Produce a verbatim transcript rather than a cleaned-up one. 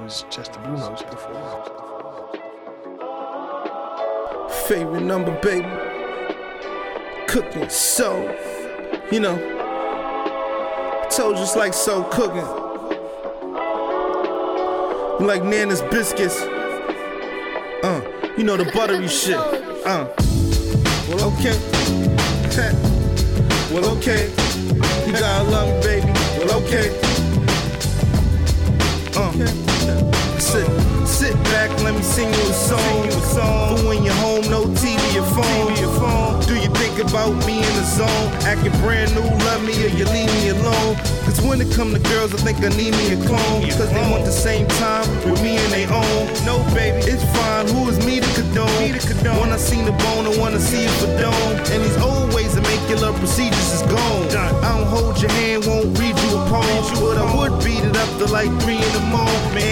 was just the Blue Notes before. Favorite number, baby. Cooking soul. You know, told you it's like soul cooking. You like Nana's biscuits. Uh, you know the buttery shit. Uh, well, okay. Well, okay. You gotta love me, baby. Well, okay. Uh, sit, sit back, let me sing you a song. For when you're home, no T V or phone. Do you think about me in the zone? Acting brand new, love me or you leave me alone? Cause when it come to girls, I think I need me a clone. Cause they want the same time with me and they own. No, baby, it's fine. Who is me to condone? When I seen the bone, I wanna see it for dome. And these old ways to make your love procedures is gone. I don't hold your hand, won't read you a poem. But I would beat it up to like three in the morning.